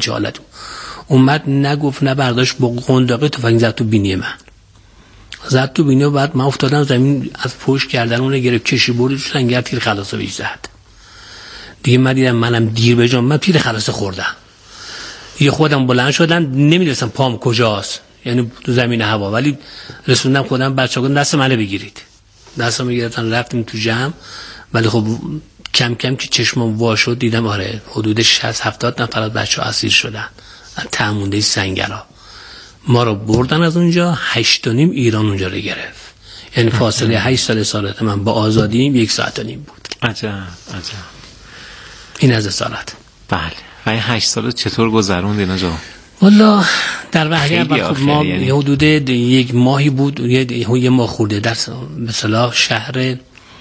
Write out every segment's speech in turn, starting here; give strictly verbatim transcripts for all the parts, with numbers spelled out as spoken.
چه حالت اومد، نگفت نه برداشت، با قنداقه تفنگ زد تو بینی من، زد تو بینی و بعد من افتادم زمین، از پشت گردن اون گرفت کشی برد تو سنگر، تیر خلاصه بهش زد. دیگه من دیدم منم دیر به جام، من تیر خلاصه خوردم. یه خودم بلند شدم، نمیدونستم پام کجاست، یعنی تو زمین هوا، ولی رسوندم خودم، بچه‌ها گفتن دست منو بگیرید، دستم گرفتن، رفتیم تو جمع. ولی خب کم کم که چشمم وا شد دیدم آره حدود شصت هفتاد نفر از بچه‌ها اسیر شدن از تهمونده سنگرها. ما رو بردن از اونجا، هشت و نیم ایران اونجا رو گرفت، یعنی فاصله هشت سال اسارت من با آزادیم یک ساعت و نیم بود. عجب عجب. این از اسارت. بله. و این هشت سال چطور گذروندین آجا؟ والا در وحی اول خب ما یعنی حدود یک ماهی بود، یه, یه ماه خورده در مثلا شهر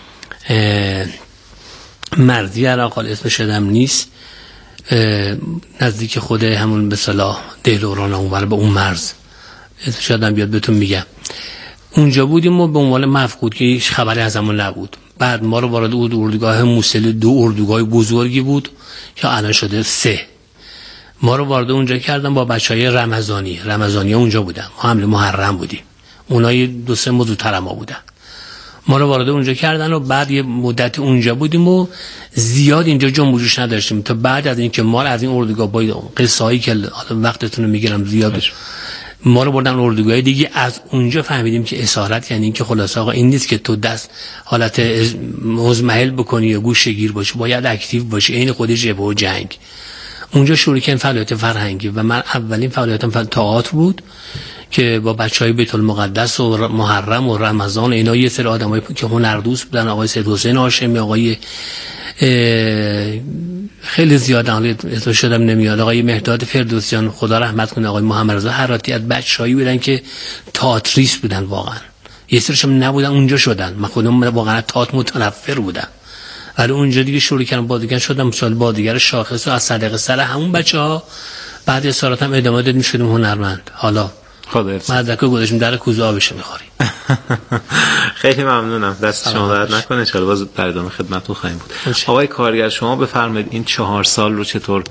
مرزی عراق، اسم شدم نیست، نزدیک خود همون به صلاح دهلوران اونور به اون مرز، اسم شدم بیاد بهتون میگم. اونجا بودیم و به عنوان مفقود که هیچ خبری از همون نبود. بعد ما رو وارد اردوگاه موصل، دو اردوگاه بزرگی بود که الان شده سه، ما رو وارد اونجا کردن با بچهای رمضانی رمضانی اونجا بودن، ما حمله محرم بودیم، اونایی دو سه ماه زودتر ما بودن. ما رو وارد اونجا کردن و بعد یه مدت اونجا بودیم و زیاد اینجا جنب و جوش نداشتیم تا بعد از اینکه ما رو از این اردوگاه با قصه‌ای که وقتتون رو میگیرم زیاد، ما رو بردن اردوگاه دیگه. از اونجا فهمیدیم که اسارت یعنی این که خلاص آقا این نیست که تو دست حالت مزمحل بکنی یا گوشه گیر باشی، باید اکتیو باشی، عین خود جبهه و جنگ. اونجا شروع کردن فعالیت فرهنگی و من اولین فعالیتم تئاتر بود که با بچهای بیت المقدس و محرم و رمضان، اینا یه سری آدمایی که هنردوست بودن، آقای سید حسین هاشمی، آقای خیلی زیاد اسم شدم نمیاد، آقای مهداد فردوسیان خدا رحمت کنه، آقای محمد رضا حراتی، از بچه‌ای بودن که تئاتریست بودن واقعا. یه سریشون نبودن اونجا شدن، من خودم واقعا تئاتر متنفر بودم، ولی اونجا دیگه شروع کردم بازیگر شدم، مثال بازیگر شاخص و از صدقه سر همون بچه‌ها. بعد اسارت هم ادامه دادیم، شدیم هنرمند. حالا مدرکو گذاشتیم در کوزه آبش می‌خوریم. خیلی ممنونم، دست شما درد نکنه، ان شاءالله باز در ادامه خدمتتون خواهیم بود. آقای کارگر شما بفرمایید این چهار سال رو چطور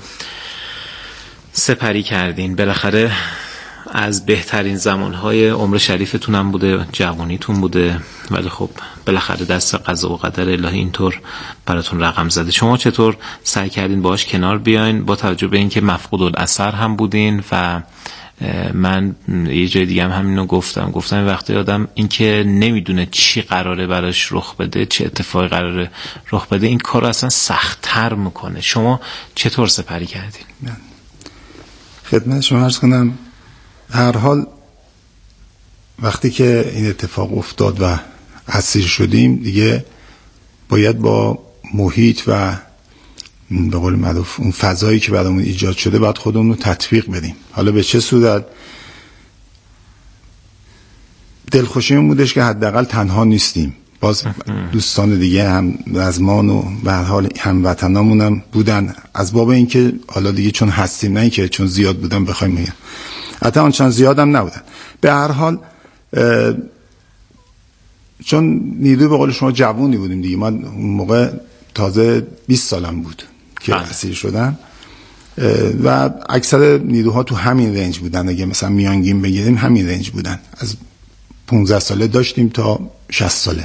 سپری کردین؟ بالاخره از بهترین زمانهای عمر شریفتون هم بوده، جوانیتون بوده، ولی خب بالاخره دست قضا و قدر الهی اینطور براتون رقم زده. شما چطور سعی کردین باهاش کنار بیاین با توجه به اینکه مفقود الاثر هم بودین؟ و من یه جای دیگه هم همینو گفتم گفتم وقتی آدم اینکه نمیدونه چی قراره براش رخ بده، چه اتفاقی قراره رخ بده، این کارو اصلا سخت‌تر میکنه. شما چطور سپری کردین؟ خدمت شما عرض کنم، هر حال وقتی که این اتفاق افتاد و اسیر شدیم دیگه باید با محیط و به قول معروف اون فضایی که برامون ایجاد شده باید خودمون رو تطبیق بدیم. حالا به چه صورت؟ دلخوشیمون بودش که حداقل تنها نیستیم، باز دوستان دیگه هم رزمان و به هر حال هموطنامون هم بودن، از باب اینکه حالا دیگه چون هستیم، نه اینکه چون زیاد بودن بخوایم میگم، حتی آنچنان زیاد هم نبودن. به هر حال چون نیرو به قول شما جوونی بودیم دیگه، من اون موقع تازه بیست سالم بود که اسیر شدم و اکثر نیروها تو همین رنج بودن، اگه مثلا میانگین بگیریم همین رنج بودن، از پانزده ساله داشتیم تا شصت ساله.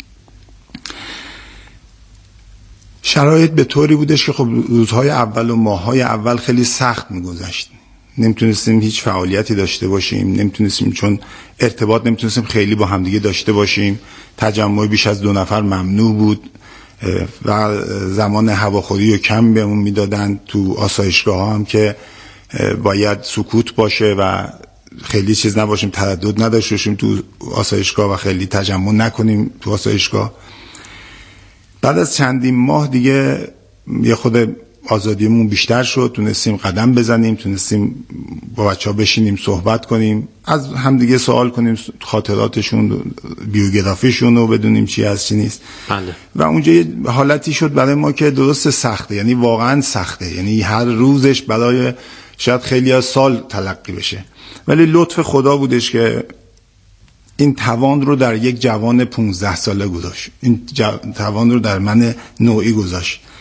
شرایط به طوری بودش که خب روزهای اول و ماههای اول خیلی سخت میگذشت، نمیتونستیم هیچ فعالیتی داشته باشیم، نمیتونستیم چون ارتباط نمیتونستیم خیلی با همدیگه داشته باشیم، تجمع بیش از دو نفر ممنوع بود و زمان هواخوری رو کم بهمون میدادن. تو آسایشگاه ها هم که باید سکوت باشه و خیلی چیز نباشیم، تردد نداشته باشیم تو آسایشگاه و خیلی تجمع نکنیم تو آسایشگاه. بعد از چندین ماه دیگه یه خود آزادیمون بیشتر شد، تونستیم قدم بزنیم، تونستیم با بچه ها بشینیم صحبت کنیم، از همدیگه سوال کنیم خاطراتشون، بیوگرافیشون رو بدونیم چی هست چی نیست. بله. و اونجا یه حالتی شد برای ما که درست سخته، یعنی واقعا سخته، یعنی هر روزش برای شاید خیلی از سال تلقی بشه، ولی لطف خدا بودش که این توان رو در یک جوان پونزده ساله گذاشت، این جو... توان رو در من نوعی گذاشت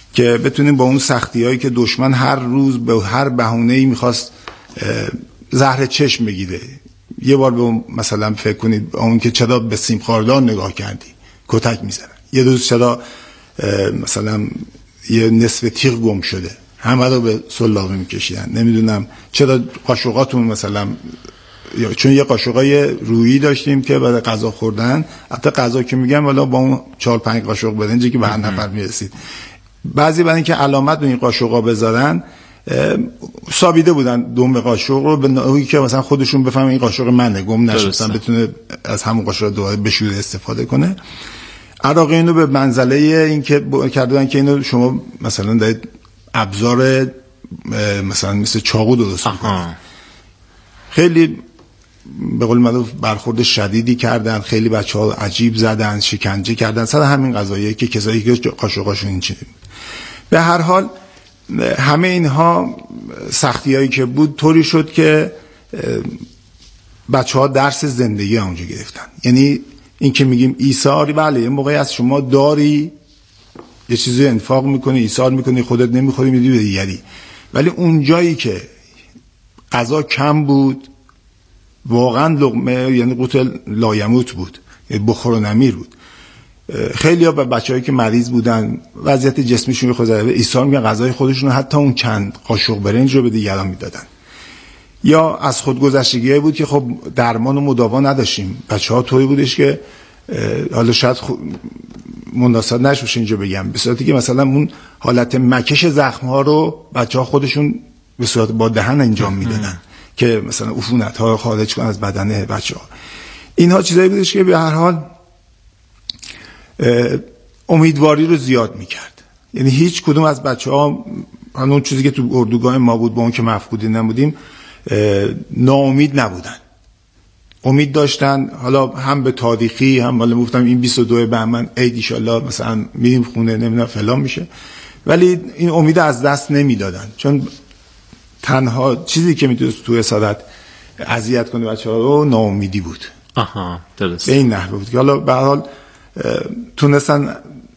که بتونیم با اون سختی‌هایی که دشمن هر روز به هر بهونه‌ای می‌خواست زهر چشم بگیره. یه بار به اون مثلا فکر کنید اون که چرا به سیم خاردار نگاه کردی کتک میزنن، یه روز چرا مثلا یه نصف تیغ گم شده همه رو به سلاغی میکشیدن، نمیدونم چرا قاشقاتون مثلا، چون یه قاشقای رویی داشتیم که برای غذا خوردن، حتی غذا که میگم والا با اون چهار پنج قاشق برنجی که به هر نفر میرسید، بعضی برای اینکه علامت به این قاشقا بذارن سابیده بودن دم قاشق رو به نوعی که مثلا خودشون بفهمن این قاشق منه، گم نشه، مثلا بتونه از همون قاشق دوباره بشوره استفاده کنه. عراقی اینو به منزله این که کردن که اینو شما مثلا دارید ابزار مثلا مثل چاقو درست می‌کنید. خیلی به قول معروف برخورد شدیدی کردن، خیلی بچه‌ها عجیب زدن، شکنجه کردن سر همین قضایایی که کسایی که قاشقاشون این چیزی. به هر حال همه اینها سختیایی که بود طوری شد که بچه‌ها درس زندگی اونجا گرفتن. یعنی این که میگیم ایثاری، بله یه موقعی از شما داری یه چیزی انفاق میکنی، ایثار میکنی، خودت نمیخوری میدی به دیگری، ولی اون جایی که غذا کم بود واقعا لقمه یعنی قوت لایموت بود، بخور و نمیر بود. خیلی ها به بچه‌هایی که مریض بودن وضعیت جسمیشون خود ضعیفه، ایثار میکنن غذای خودشون حتی اون چند قاشق برنج رو به دیگران میدادن. یا از خودگذشتگی بود که خب درمان و مداوا نداشتیم، بچه‌ها طوری بودش که حالا شاید مناسب نشه اینجا بگم، به صورتی که مثلا اون حالت مکش زخم‌ها رو بچه‌ها خودشون به صورت با دهن انجام میدادن که مثلا عفونت‌ها خارج کنن از بدن بچه‌ها. اینها چیزایی بودش که به هر حال امیدواری رو زیاد میکرد. یعنی هیچ کدوم از بچه‌ها اون چیزی که تو اردوگاه ما بود با اون که مفقودی نبودیم ناامید نبودن، امید داشتن. حالا هم به تاریخی هم حالا گفتم این بیست و دو بهمن عید ان شاء الله مثلا میریم خونه نمیدونم فلان میشه، ولی این امید از دست نمیدادن، چون تنها چیزی که میتونست تو اسارت اذیت کنه بچه‌ها رو ناامیدی بود. آها درست. به این نحوه بود که حالا به هر حال تونستن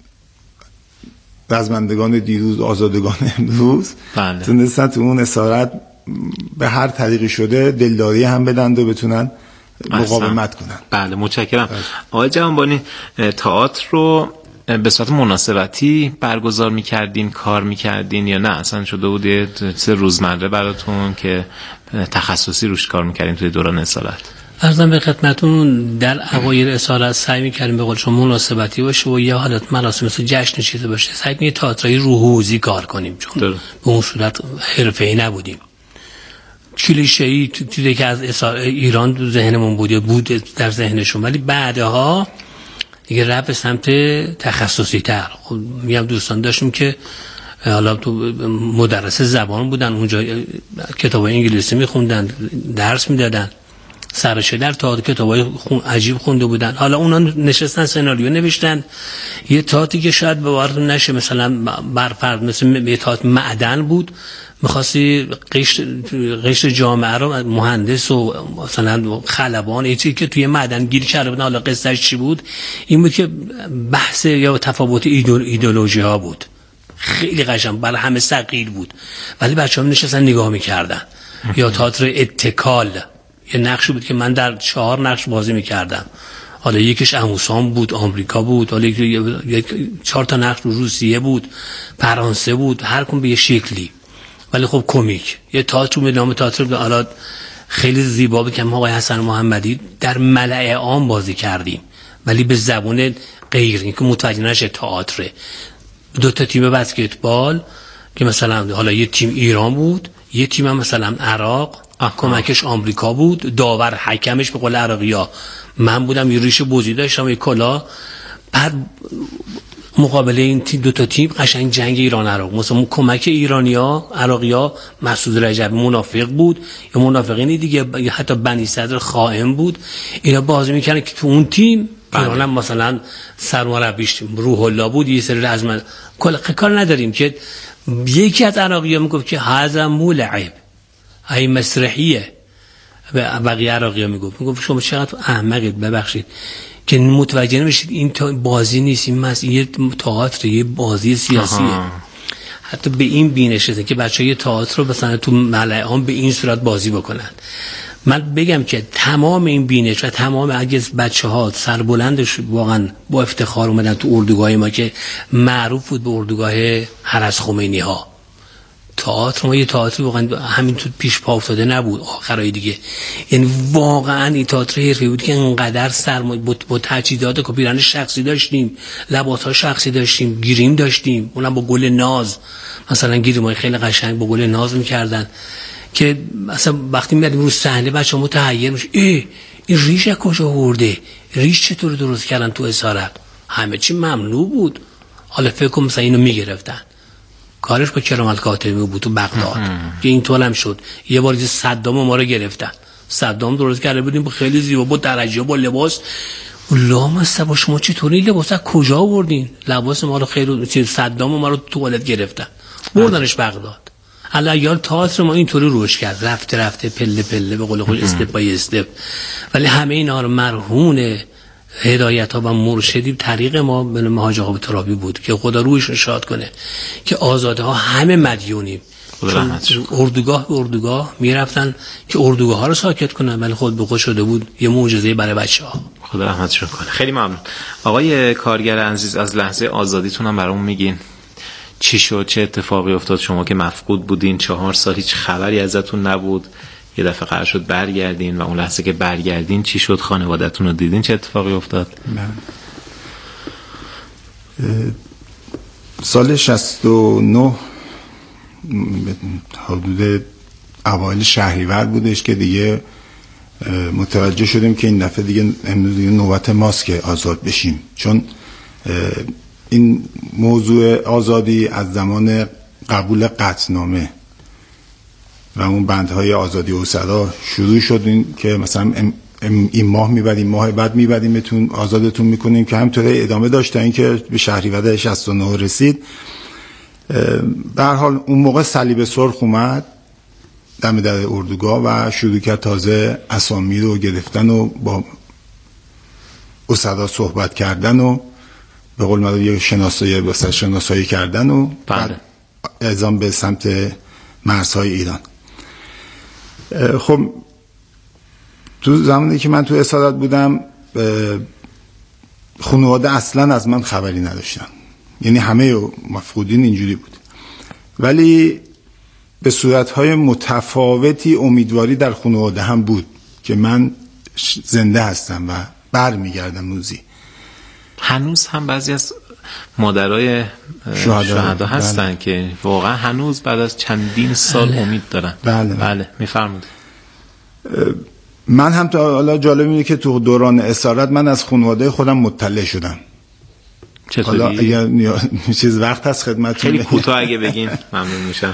رزمندگان دیروز آزادگان امروز بله. تونستن تو اون اسارت به هر طریقی شده دلداری هم بدن و بتونن مقاومت کنن. بله متشکرم. آقای جوانبانی تئاتر رو به صورت مناسبتی برگزار می‌کردین، کار می‌کردین یا نه اصلا شده بود یه سه روزمره براتون که تخصصی روش کار می‌کردین توی دوران اسارت؟ عرضم به خدمتون در اوایل اسارت سعی می‌کردیم به قول شما مناسبتی باشه و یه حالت مراسم مثل جشن چیزی باشه، سعی کنیم تئاترای روحوزی کار کنیم، چون به اون صورت حرفه‌ای نبودیم. کلیشه‌ای چیزی که از ایران تو ذهنمون بود یا بود در ذهنشون، ولی بعدها دیگه رفت به سمت تخصصی تر. خب میگم دوستان داشتیم که حالا تو مدرس زبان بودن، اونجا کتاب انگلیسی میخوندن، درس میدادن، سرشه در تئاتر کتابای خون عجیب خونده بودن. حالا اونا نشستن سناریو نوشتن، یه تئاتری که شاید باور نشه مثلا برفرض مثل یه تئاتر معدن بود، می‌خواستی قشر قشر جامعه رو مهندس و مثلا خلبان یه چیزی که توی معدن گیر کرده بودن، حالا قصهش چی بود؟ این بود که بحث یا تفاوت ایدئولوژی ها بود، خیلی قشنگ برای همه ثقیل بود، ولی بچه‌ها نشستن نگاه می‌کردن. یا تئاتر اتکال، یه نقشی بود که من در چهار نقش بازی می‌کردم، حالا یکیش اموسان بود، آمریکا بود، حالا یک چهار تا نقش روسیه بود، فرانسه بود، هر کدوم به یه شکلی، ولی خب کمیک. یه تئاتر به نام تئاتر به حالا خیلی زیبا بود که ما آقای حسن محمدی در ملأ عام بازی کردیم، ولی به زبان غیر اینکه متوجه نشه تئاتر. دو تا تیم بسکتبال که مثلا حالا یه تیم ایران بود، یه تیم هم مثلا عراق، کمکش آمریکا بود، داور حکمش به قول عراقی‌ها من بودم، یه ریش بزی داشتم، یه کلا. بعد مقابله این دو تا تیم قشنگ جنگ ایران عراق، مثلا کمک ایرانی‌ها عراقی‌ها مسعود رجب منافق بود یا منافقین دیگه، یا حتی بنی صدر خائن بود، اینا بازی می‌کردن که تو اون تیم ایران هم مثلا سرمربیش روح الله بود، یه سری رزمند کلا کار نداریم که یکی از عراقی‌ها میگفت که هذا ملعب ای مسرحیه، به بقیه عراقی‌ها میگفت میگفت شما چقدر احمقید، ببخشید که متوجه نمیشید این بازی نیست، این یه تئاتر، یه بازی سیاسیه. حتی به این بینش رسیدن که بچه‌های تئاتر رو مثلا تو ملعب به این صورت بازی بکنن. من بگم که تمام این بینش و تمام اگه بچه‌ها سربلندش واقعا با افتخار اومدن تو اردوگاه ما که معروف بود به اردوگاه هرس خمینی ها، تئاتر ما یه تئاتر واقعا همین تو پیش پا افتاده نبود آخرای دیگه، یعنی واقعا این تئاتر حرفه‌ای بود که انقدر سرمایه با تجهیزات کپیران شخصی داشتیم، لباس‌ها شخصی داشتیم، گریم داشتیم، اونم با گل ناز، مثلا گریمای خیلی قشنگ با گل ناز می‌کردن که مثلا وقتی میادیم رو صحنه بچه‌ها متحیر میشه ای این ریش از کجا آورده، ریش چطور درست کردن تو اسارت، همه چی ممنوع بود. حالا فکر کنم مثلا اینو میگرفتن، کارش با کرامت کاتمی بود تو بغداد که این طول هم شد. یه بار صدام ما رو گرفتن، صدام درست کرده بودیم خیلی زیبا با درجه با لباس، لام است با شما چطوری لباس از کجا آوردین، لباس ما رو خیلی صدام ما رو توالت گرفتن بردنش بغداد. حالا یال تئاتر ما اینطوری روش کرد، رفته رفته پله پله به قول خود استپ بای استپ، ولی همه اینا رو مرهون هدایت ها و مرشدی طریق ما به نام حاج آقا ترابی بود که خدا رویش رو شاد کنه که آزاده ها همه مدیونیم. اردوگاه به اردوگاه میرفتن که اردوگاه ها رو ساکت کنن، ولی خود به خود شده بود یه معجزه برای بچه ها. خدا رحمتشون کنه. خیلی ممنون آقای کارگر عزیز، از لحظه آزادیتون هم برامون میگین چی شد، چه اتفاقی افتاد؟ شما که مفقود بودین چهار سال هیچ خبری ازتون نبود، یه دفعه قرار شد برگردین و اون لحظه که برگردین چی شد؟ خانواده‌تون رو دیدین؟ چه اتفاقی افتاد؟ سال شصت و نه حدود اوایل شهریور بودش که دیگه متوجه شدیم که این دفعه دیگه امروز دیگه نوبت ماست که آزاد بشیم، چون این موضوع آزادی از زمان قبول قطعنامه و اون بندهای آزادی و صدا شروع شد، این که مثلا این ماه میبریم، ماه بعد میبریم بهتون آزادتون میکنیم، که همطوره ادامه داشت تا اینکه به شهریور شصت و نه رسید. به هر حال اون موقع صلیب سرخ اومد دم در اردوگاه و شروع کرد تازه اسامی رو گرفتن و با اسدا صحبت کردن و به قول معروف یه شناسایی واسه شناسایی کردن و بعد اعزام به سمت مرزهای ایران. خب تو زمانی که من تو اسارت بودم خانواده اصلا از من خبری نداشتن، یعنی همه مفقودین اینجوری بود، ولی به صورتهای متفاوتی امیدواری در خانواده هم بود که من زنده هستم و بر میگردم موزی. هنوز هم بعضی از مادرای شهدا هستن بله. که واقعا هنوز بعد از چندین سال بله. امید دارن. بله بله میفرمایید. من هم تا حالا جالب اینه که تو دوران اسارت من از خانواده خودم مطلع شدم. چطوری؟ حالا اگر چیز وقت هست خدمتتون خیلی کوتاه اگه بگین ممنون میشم.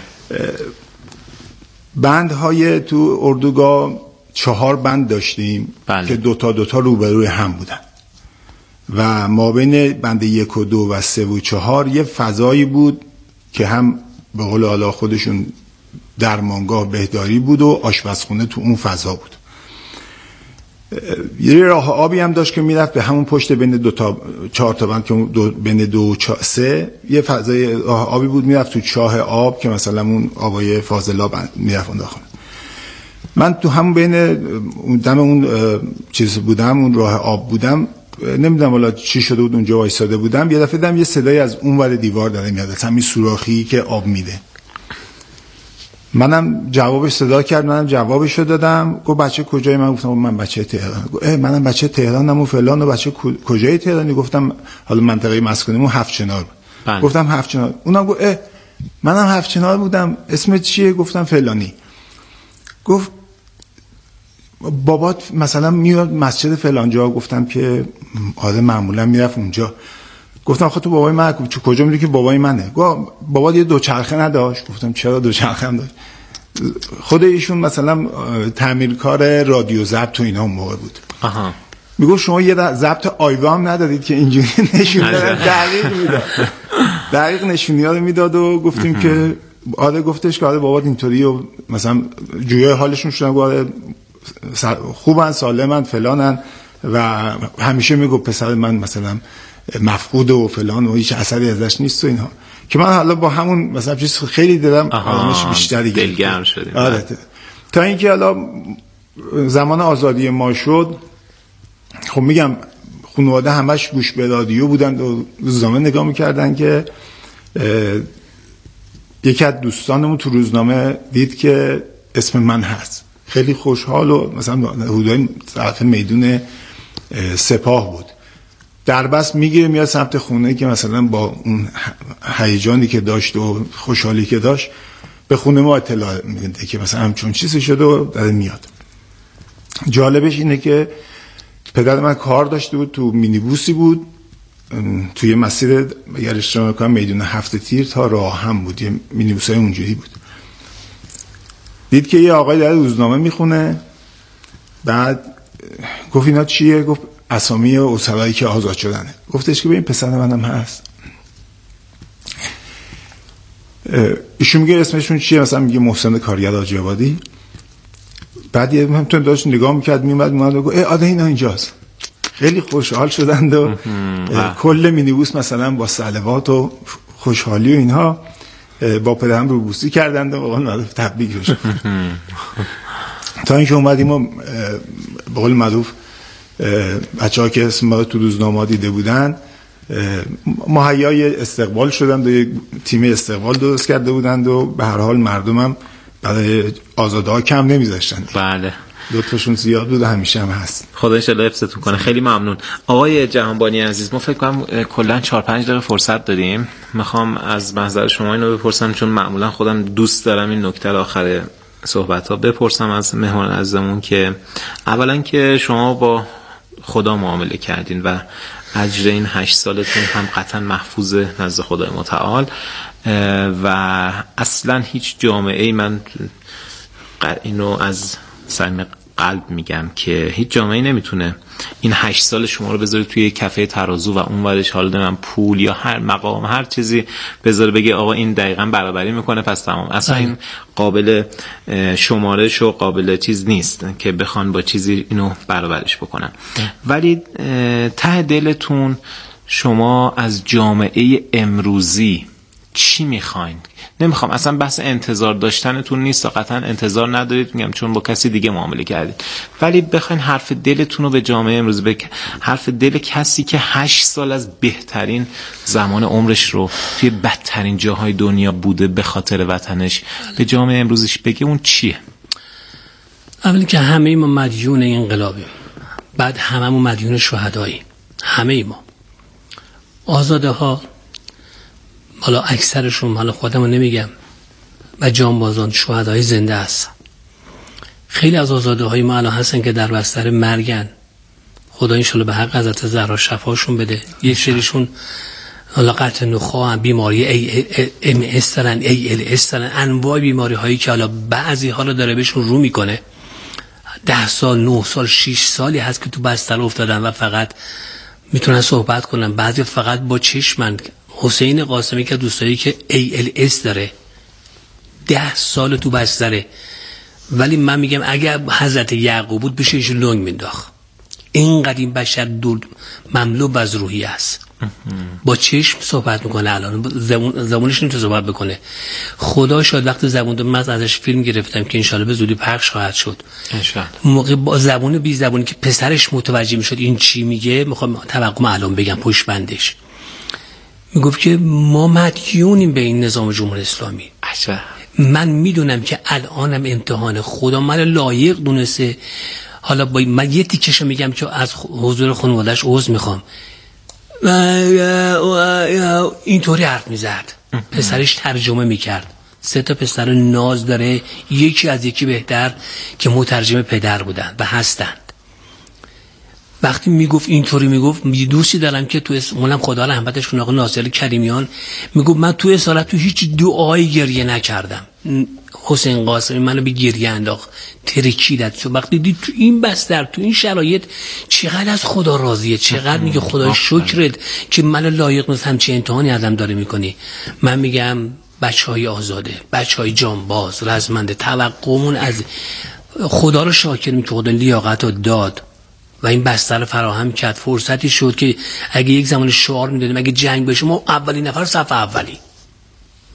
بندهای تو اردوگاه چهار بند داشتیم بله. که دوتا دوتا روبروی هم بودن و ما بین بند یک و دو و سه و چهار یه فضایی بود که هم به قول حالا خودشون درمانگاه بهداری بود و آشپزخونه تو اون فضا بود. یه راه آبی هم داشت که میرفت به همون پشت بین دو تا چهار تا بند که دو بین دو و چا سه یه فضای راه آبی بود میرفت تو چاه آب که مثلا اون آبای فاضلاب میرفت اون داخل. من تو همون بین دم اون چیز بودم، اون راه آب بودم، نمیدونم والا چی شده بود اونجا وایساده بودم، یه دفعه دیدم یه صدای از اون ور دیوار داره میاد، از همین سوراخی که آب میده. منم جوابش صدا کرد، منم جوابشو دادم. گفت بچه کجایی؟ من گفتم من بچه تهران. گفت اه منم بچه تهرانم و فلان. و بچه کجای تهرانی؟ گفتم حالا منطقه مسکونیمون هفت چنار. گفتم هفت چنار. اونم گفت اه منم هفت چنار بودم، اسمت چیه؟ گفتم فلانی. گفت بابات مثلا میاد مسجد فلان جا؟ گفتم که آره معمولا میرفت اونجا. گفتم خب تو بابای من کجا میدونی که بابای منه؟ گفت بابا یه دوچرخه نداشت؟ گفتم چرا دوچرخه هم داشت؟ خود ایشون مثلا تعمیرکار رادیو ضبط تو اینا اون موقع بود. آها. میگه شما یه ضبط آیوا هم ندادید که اینجوری نشون بده؟ دقیق میداد، دقیق نشونی‌ها رو میداد و گفتیم که آره. گفتش که آره بابات اینطوری و مثلا جویای حالشون شدن، گفت خوبن سالمن فلانن و همیشه میگه پسر من مثلا مفقود و فلان و هیچ اثری ازش نیست و اینها، که من حالا با همون مثلا چیز خیلی دلم آرامش بیشتری گرفت، دلگرم شدیم. آره. تا اینکه حالا زمان آزادی ما شد، خب میگم خانواده همش گوش به رادیو بودن و روزنامه نگاه میکردن که یکی از دوستانمون تو روزنامه دید که اسم من هست، خیلی خوشحال و مثلا حدود طرف میدون سپاه بود، دربست میگیره میاد سمت خونه که مثلا با اون هیجانی که داشت و خوشحالی که داشت به خونه ما اطلاع میده که مثلا همچون چیزی شده و داره میاد. جالبش اینه که پدر من کار داشته بود، تو مینیبوسی بود توی مسیر اگر اشتباه نکنم میدون هفت تیر تا راه هم بود، یه مینیبوسای اونجوری بود. دید که یه آقای داره روزنامه میخونه، بعد گفت اینا چیه؟ گفت اسامی اسرایی که آزاد شدنه. گفتش که ببین پسر منم هست. ایشون میگه اسمشون چیه؟ مثلا میگه محسن کارگر حاجی آبادی. بعد یه همتون داشت نگاه میکرد میومد میومد و گفت ای آده اینا اینجاست. خیلی خوشحال شدند و کل مینیبوس مثلا با صلوات و خوشحالی و اینها با پدرم رو بوسی کردند و واقعا معروف تبریک بشه. تا اینکه اومدیم و به قول معروف بچه‌ها که اسم ما تو روزنامه دیده بودن مهیای استقبال شدند و یک تیم استقبال درست کرده بودند و به هر حال مردمم برای آزادها کم نمیذاشتند. بله، لطفشون زیاد بود و همیشه هم هست. خدا ان شاءالله حفظتون کنه. خیلی ممنون آقای جهانبانی عزیز. ما فکر کنم کلا چهار پنج دقیقه فرصت داریم. میخوام از محضر شما اینو بپرسم، چون معمولا خودم دوست دارم این نکته آخر صحبت ها بپرسم از مهمان عزیزمون که اولا که شما با خدا معامله کردین و اجر این هشت سالتون هم قطعا محفوظ نزد خدای متعال و اصلا هیچ جامعه ای، من اینو از صمیم قلب میگم که هیچ جامعه نمیتونه این هشت سال شما رو بذاره توی کفه ترازو و اون ورش حالا من پول یا هر مقام هر چیزی بذاره بگه آقا این دقیقاً برابری میکنه پس تمام. اصلا این قابل شمارش و قابل چیز نیست که بخوان با چیزی اینو برابرش بکنن. ولی ته دلتون شما از جامعه امروزی چی میخواین؟ نمیخوام اصلا بحث انتظار داشتنتون نیست، قطعا انتظار ندارید، میگم چون با کسی دیگه معامله کردید، ولی بخواین حرف دلتون رو به جامعه امروز بک... حرف دل کسی که هشت سال از بهترین زمان عمرش رو توی بدترین جاهای دنیا بوده به خاطر وطنش به جامعه امروزش بگه، اون چیه؟ اولی که همه ما مدیون انقلابیم، بعد همه ما مدیون شهدایی، همه ما آزاده ها، حالا اکثرشون، حالا خودمو نمیگم، و جانبازان شهدای زنده هستن. خیلی از آزاده های ما الان هستن که در بستر مرگن، خدا انشالله به حق حضرت زهرا شفاشون بده. یه سریشون حالا قطع نخاع، بیماری ای ام اس دارن، ای ال اس دارن، انواع بیماری هایی که حالا بعضی حالا داره بهشون رو میکنه. ده سال، نه سال، شش سالی هست که تو بستر افتادن و فقط میتونن صحبت کنن. بعضی فقط با چشمن. حسین قاسمی که دوستایی که ای ال اس داره، ده سال تو بستره، ولی من میگم اگر حضرت یعقوب بود بشه ایشون لنگ مینداخت. اینقدر این بشر دور مملو از روحی است، با چشم صحبت میکنه. الان زبون زبونش نمیتونه صحبت بکنه. خدا شاید وقت زبون دو من ازش فیلم گرفتم که انشالله به زودی پخش خواهد شد. انشالله موقع با زبون بی زبونی که پسرش متوجه میشد این چی میگه، میخوام توقع الان بگم پشت بندش، میگفت که ما مدیونیم به این نظام جمهوری اسلامی. عجب. من میدونم که الانم امتحان خدا من لایق دونسته. حالا با من یه تیکشو میگم که از حضور خانواده‌اش عذر میخوام. اینطوری حرف میزد، پسرش ترجمه میکرد. سه تا پسر ناز داره، یکی از یکی بهتر که مترجم پدر بودن و هستند. وقتی میگفت اینطوری میگفت، یه دوستی دارم که تو اسمونم خدا رحمتش کنه، آقا ناصر کریمیان، میگفت من تو اصالت تو هیچ دعایی گریه نکردم. حسین قاسمی منو به گریه انداخت، ترکیدت. چون وقتی دید تو این بستر تو این شرایط چقدر از خدا راضیه، چقدر میگه خدا شکرت که منو لایق نیست همچین امتحانی ازم داره میکنی. من میگم بچهای آزاده، بچهای جانباز، رزمنده، توقعمون از خدا رو شاکر می که خدا لیاقت رو داد و این بستر فراهم کرد. فرصتی شد که اگه یک زمان شعار میدادیم اگه جنگ بشه ما اولین نفر صف اولی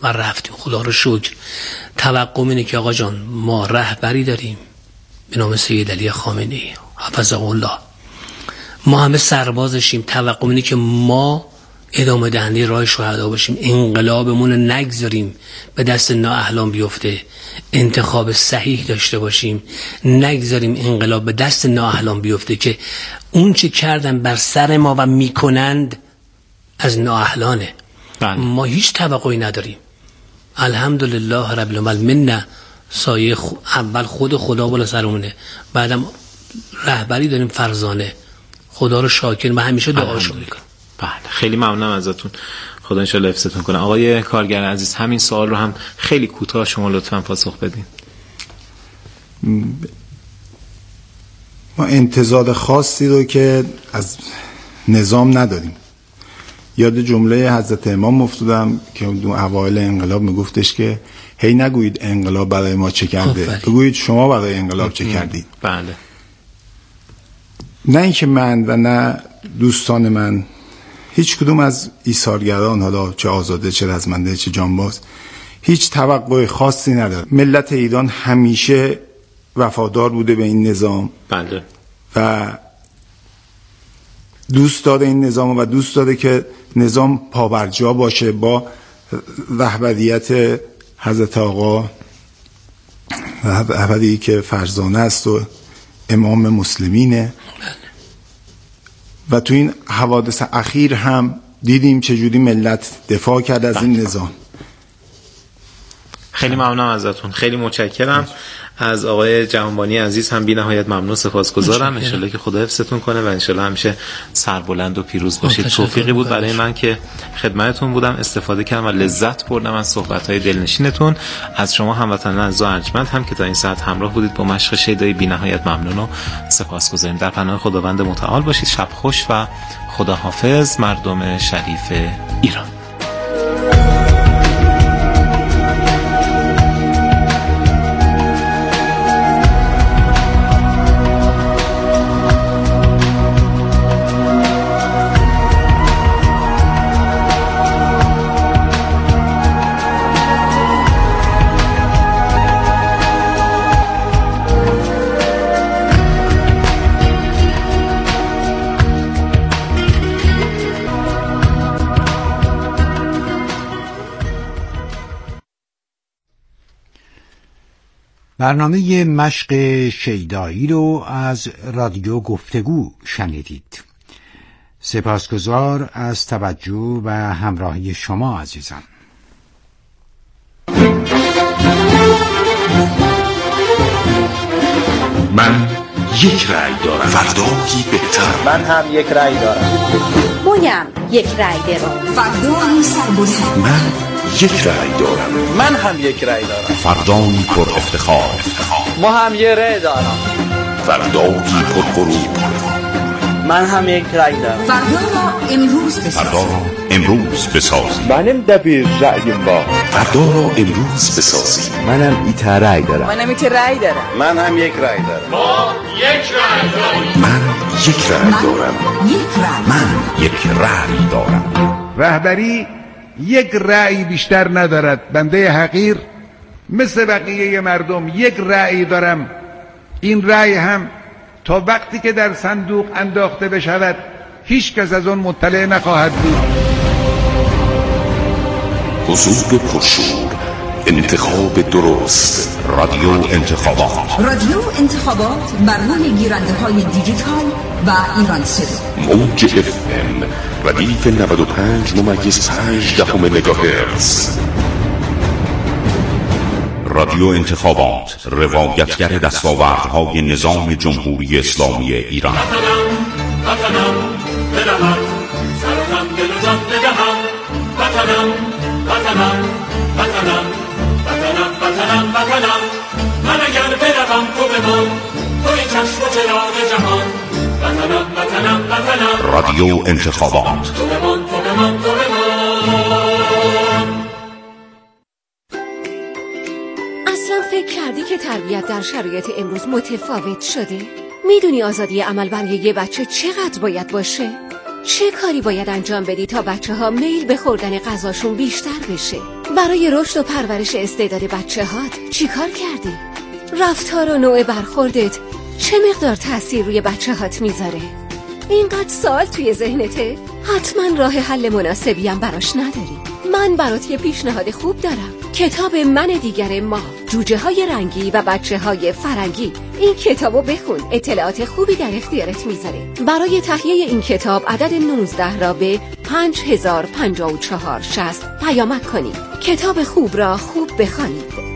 و رفتیم. خدا رو شکر. توقع اینه که آقا جان ما رهبری داریم به نام سید علی خامنه‌ای حفظه الله، ما همه سربازشیم. توقع اینه که ما ادامه دهنده راه شهدا باشیم، انقلابمون رو نگذاریم به دست نااهلان بیفته، انتخاب صحیح داشته باشیم، نگذاریم انقلاب به دست نااهلان بیفته که اون چه کردن بر سر ما و میکنند از نااهلانه. بله. ما هیچ توقعی نداریم. الحمدلله رب العالمین. نه سایه خو... اول خود خدا بالا سرمونه، بعدم رهبری داریم فرزانه. خدا رو شاکر و همیشه دعاشو میکنم. بله خیلی ممنونم ازتون، خدا ان شاءالله حفظتون کنه. آقای کارگر عزیز همین سوال رو هم خیلی کوتاه شما لطفاً پاسخ بدین. ما انتظار خاصی رو که از نظام نداریم. یاد جمله حضرت امام افتادم که دو اوایل انقلاب میگفتش که هی نگویید انقلاب برای ما چه کرده، بگویید شما برای انقلاب چه کردید. بله. نه اینکه من و نه دوستان من هیچ کدوم از ایثارگران، حالا چه آزاده چه رزمنده چه جانباز، هیچ توقع خاصی نداره. ملت ایران همیشه وفادار بوده به این نظام. بله. و دوست داره این نظام و دوست داره که نظام پابرجا باشه با رهبریت حضرت آقا، رهبری که فرزانه است و امام مسلمینه. و تو این حوادث اخیر هم دیدیم چجوری ملت دفاع کرد از این نظام. خیلی ممنونم ازتون، خیلی متشکرم. از آقای جهانبانی عزیز هم بی نهایت ممنون، سپاسگزارم. ان شاءالله که خدا حفظتون کنه و ان شاءالله همیشه سربلند و پیروز باشید. توفیقی بود برای من که خدمتتون بودم، استفاده کردم و لذت بردم از صحبت‌های دلنشینتون. از شما هموطنان عزیز و ارجمند هم که تا این ساعت همراه بودید با مشق شیدای بی نهایت ممنون و سپاسگزاریم. در پناه خداوند متعال باشید. شب خوش و خداحافظ مردم شریف ایران. برنامه مشق شیدایی رو از رادیو گفتگو شنیدید. سپاسگزار از توجه و همراهی شما عزیزان. من یک رأی دارم، فردایی بهتر. من هم یک رأی دارم، مویم یک رأی دارم، فردایی سربلند. من یک رأی دارم، من هم یک رأی دارم، فردایی پر افتخار. ما هم یک رأی دارم، فردایی پر غرور. من هم یک رأی دارم. فردا را امروز بسازیم. فردا را امروز بسازیم. منم دبیر رأی با. فردا را امروز بسازیم. منم ایت رأی دارم. منم ایت رأی دارم. من هم یک رأی دارم. ما یک رأی داریم. من یک رأی دارم. یک رأی. من یک رأی دارم. رهبری یک رأی بیشتر ندارد. بنده حقیر مثل بقیه مردم یک رأی دارم. این رأی هم تا وقتی که در صندوق انداخته بشود هیچ کس از آن مطلع نخواهد بود. حضور پرشور، انتخاب درست، رادیو انتخابات. رادیو انتخابات بر روی گیرنده های دیجیتال و ایران صدا. موج اف ام ردیف نود و پنج ممیز پنج دهم مگاهرتز. رادیو انتخابات، روایتگر دستاوردهای نظام جمهوری اسلامی ایران. وطنم وطنم بدهم سرتم دل و جان بدهم. وطنم وطنم وطنم وطنم وطنم وطنم من اگر بروم تو بمان، توی چشم و چراغ جهان. وطنم وطنم وطنم رادیو انتخابات. تو بمان تو بمان تو بمان. فکر کردی که تربیت در شرایط امروز متفاوت شده؟ میدونی آزادی عمل برای یه بچه چقدر باید باشه؟ چه کاری باید انجام بدی تا بچه ها میل به خوردن غذاشون بیشتر بشه؟ برای رشد و پرورش استعداد بچه هات چی کار کردی؟ رفتار و نوع برخوردت چه مقدار تأثیر روی بچه هات میذاره؟ اینقدر سوال توی ذهنته؟ حتما راه حل مناسبی هم براش نداری. من برات یه پیشنهاد خوب دارم. کتاب من دیگر ما، جوجه های رنگی و بچه های فرنگی. این کتابو بخون، اطلاعات خوبی در اختیارت میذاره. برای تهیه این کتاب عدد نوزده را به پنج هزار پنجاه و چهار شصت پیامک کنید. کتاب خوب را خوب بخوانید.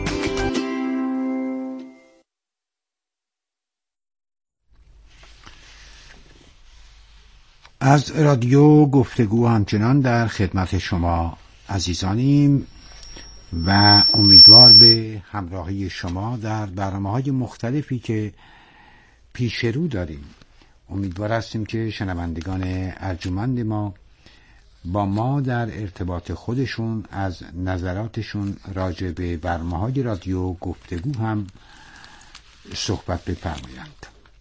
از رادیو گفتگو همچنان در خدمت شما عزیزانیم و امیدوار به همراهی شما در برنامه‌های مختلفی که پیش رو داریم. امیدوار هستیم که شنوندگان ارجمند ما با ما در ارتباط خودشون از نظراتشون راجع به برنامه‌های رادیو گفتگو هم صحبت بفرمایند.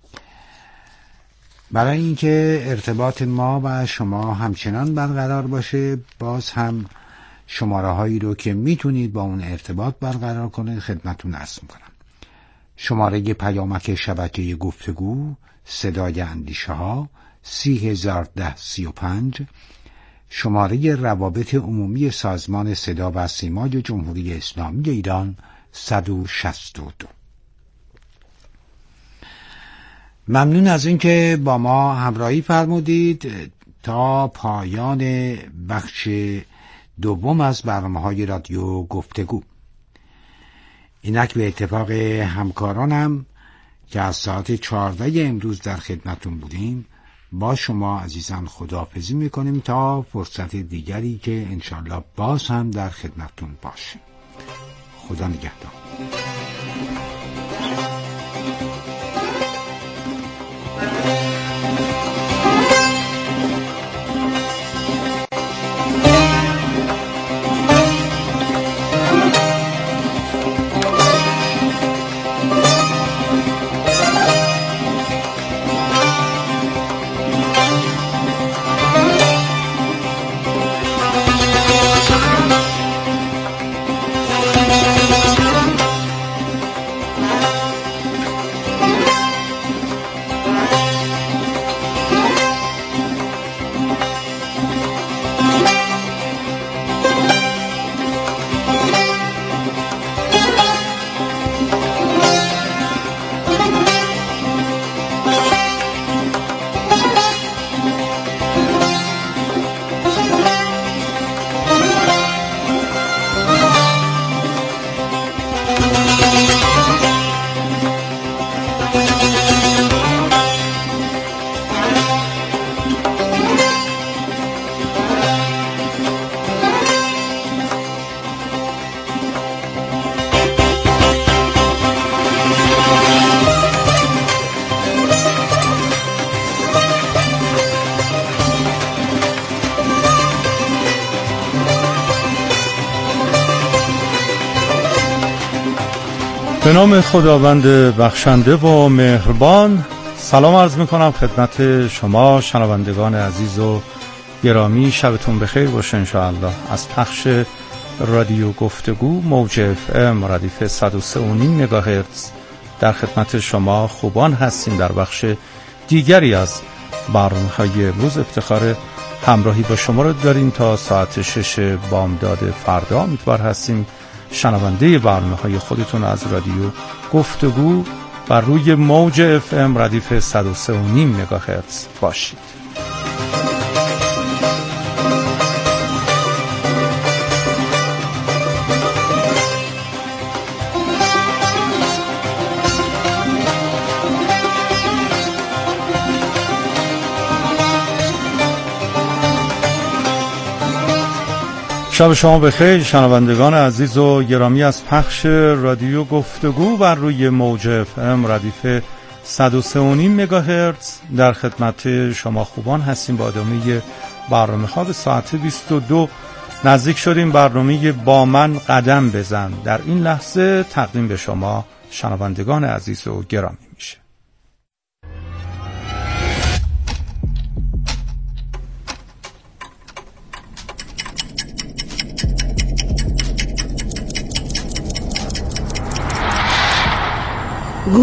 برای اینکه ارتباط ما و شما همچنان برقرار باشه، باز هم شماره هایی رو که میتونید با اون ارتباط برقرار کنید خدمتون عرض میکنم. شماره پیامک شبکه گفتگو صدای اندیشه ها سی هزار ده سی و پنج، شماره روابط عمومی سازمان صدا و سیمای جمهوری اسلامی ایران صد و شصت و دو. ممنون از اینکه با ما همراهی فرمودید. تا پایان بخش دوم از برنامه‌های رادیو گفتگو، اینک به اتفاق همکارانم که از ساعت چهارده امروز در خدمتون بودیم، با شما عزیزان خداحافظی میکنیم تا فرصت دیگری که انشالله باز هم در خدمتون باشیم. خدا نگهدار. به نام خداوند بخشنده و مهربان، سلام عرض میکنم خدمت شما شنوندگان عزیز و گرامی. شبتون بخیر باشه انشاءالله. از پخش رادیو گفتگو موج اف ام ردیف صد و سه و نیم مگاهرتز در خدمت شما خوبان هستیم. در بخش دیگری از برنامه‌های امروز افتخار همراهی با شما رو داریم تا ساعت شش بامداد فردا. امیدوار هستیم شنونده برنامه‌های خودتون از رادیو گفتگو بر روی موج اف ام ردیف صد و سه و نیم مگاهرتز باشید. شب شما بخیر شنوندگان عزیز و گرامی. از پخش رادیو گفتگو بر روی موج اف ام ردیف صد و سه و نیم مگاهرتز در خدمت شما خوبان هستیم. با ادامه برنامه ها به ساعت بیست و دو نزدیک شدیم. برنامه با من قدم بزن در این لحظه تقدیم به شما شنوندگان عزیز و گرامی میشه.